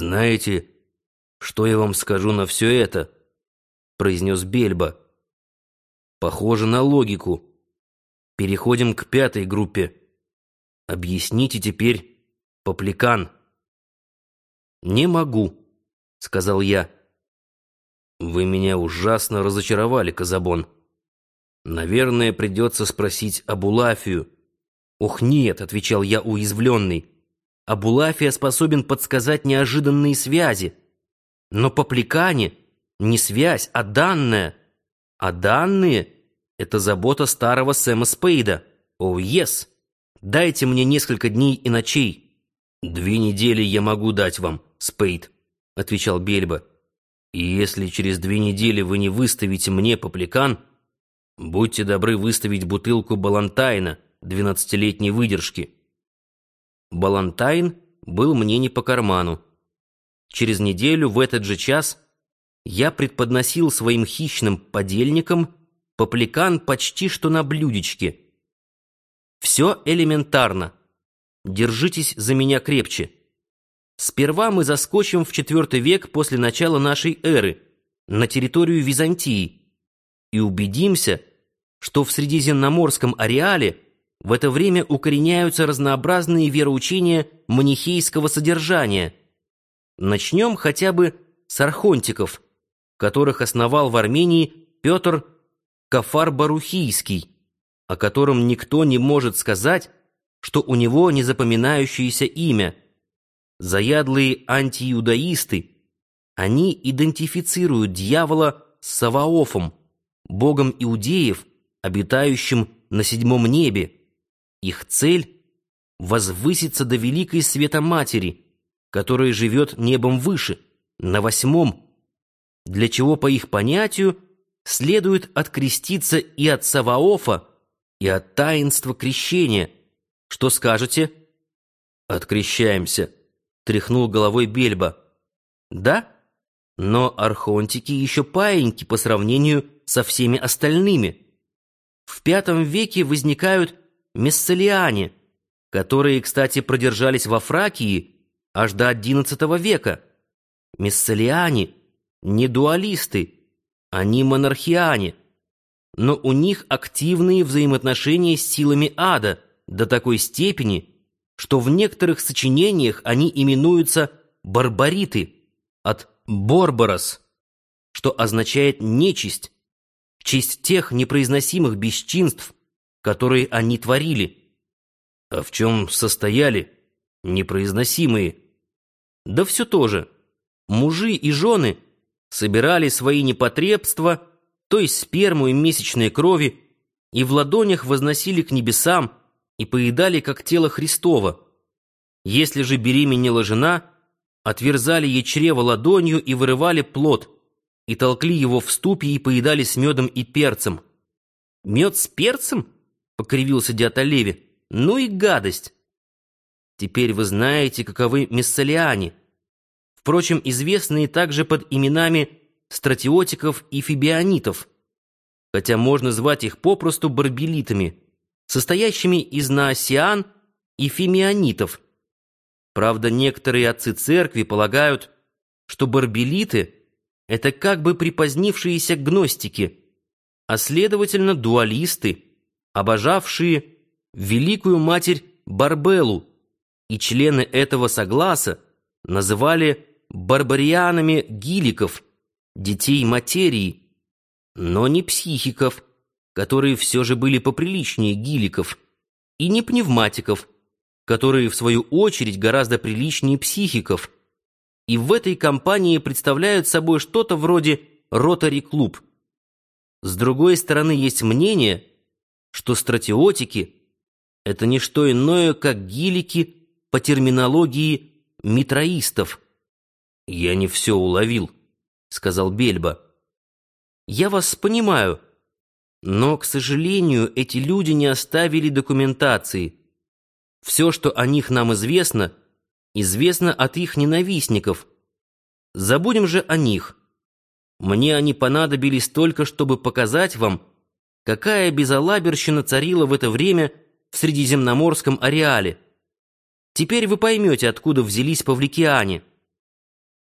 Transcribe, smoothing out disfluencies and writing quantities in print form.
«Знаете, что я вам скажу на все это?» — произнес Бельба. «Похоже на логику. Переходим к пятой группе. Объясните теперь, Попликан». «Не могу», — сказал я. «Вы меня ужасно разочаровали, Казабон. Наверное, придется спросить Абулафию». «Ох, нет», — отвечал я уязвленный. «Абулафия способен подсказать неожиданные связи. Но по Плекане не связь, а данные. А данные — это забота старого Сэма Спейда. О, ес! Дайте мне несколько дней и ночей». «2 недели я могу дать вам, Спейд», — отвечал Бельба. «И если через 2 недели вы не выставите мне Поплекан, будьте добры выставить бутылку Балантайна 12-летней выдержки». Балантайн был мне не по карману. Через неделю в этот же час я преподносил своим хищным подельникам Поплекан почти что на блюдечке. Все элементарно. Держитесь за меня крепче. Сперва мы заскочим в IV век после начала нашей эры на территорию Византии и убедимся, что в Средиземноморском ареале в это время укореняются разнообразные вероучения манихейского содержания. Начнем хотя бы с архонтиков, которых основал в Армении Петр Кафар-Барухийский, о котором никто не может сказать, что у него незапоминающееся имя. Заядлые антииудаисты, они идентифицируют дьявола с Саваофом, богом иудеев, обитающим на 7-м небе. Их цель — возвыситься до великой Светоматери, которая живет небом выше, на 8-м, для чего, по их понятию, следует откреститься и от Саваофа, и от таинства крещения. Что скажете? «Открещаемся», — тряхнул головой Бельба. «Да? Но архонтики еще паиньки по сравнению со всеми остальными. В V веке возникают мессалиане, которые, кстати, продержались во Фракии аж до XI века. Мессалиане не дуалисты, они монархиане, но у них активные взаимоотношения с силами ада до такой степени, что в некоторых сочинениях они именуются барбариты от «борборос», что означает «нечисть», в честь тех непроизносимых бесчинств, которые они творили. А в чем состояли непроизносимые? Да все то же. Мужи и жены собирали свои непотребства, то есть сперму и месячные крови, и в ладонях возносили к небесам и поедали, как тело Христово. Если же беременела жена, отверзали ей чрево ладонью и вырывали плод, и толкли его в ступе и поедали с медом и перцем. «Мед с перцем?» — покривился дядя Леви. «Ну и гадость!» Теперь вы знаете, каковы мессалиане, впрочем, известные также под именами стратиотиков и фибионитов, хотя можно звать их попросту барбилитами, состоящими из наосиан и фимионитов. Правда, некоторые отцы церкви полагают, что барбилиты — это как бы припозднившиеся гностики, а следовательно дуалисты, обожавшие великую матерь Барбеллу, и члены этого согласа называли барбарианами гиликов, детей материи, но не психиков, которые все же были поприличнее гиликов, и не пневматиков, которые, в свою очередь, гораздо приличнее психиков, и в этой компании представляют собой что-то вроде ротари-клуб. С другой стороны, есть мнение, что стратиотики — это не что иное, как гилики по терминологии митраистов. «Я не все уловил», — сказал Бельба. «Я вас понимаю, но, к сожалению, эти люди не оставили документации. Все, что о них нам известно, известно от их ненавистников. Забудем же о них. Мне они понадобились только, чтобы показать вам, какая безалаберщина царила в это время в Средиземноморском ареале. Теперь вы поймете, откуда взялись павликиане».